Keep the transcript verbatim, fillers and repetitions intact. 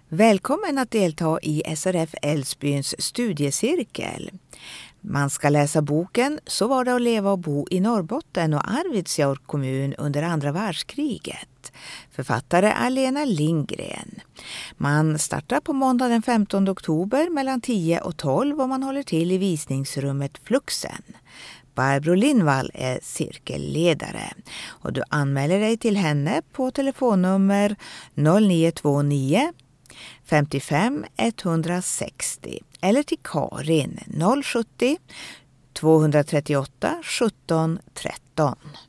Välkommen att delta i S R F Älvsbyns studiecirkel. Man ska läsa boken Så var det att leva och bo i Norrbotten och Arvidsjaur kommun under andra världskriget. Författare är Lena Lindgren. Man startar på måndag den femtonde oktober mellan tio och tolv och man håller till i visningsrummet Fluxen. Barbro Lindvall är cirkelledare och du anmäler dig till henne på telefonnummer noll nio två nio femtiofem etthundrasextio eller till Karin noll sjuttio tvåhundratrettioåtta sjutton tretton.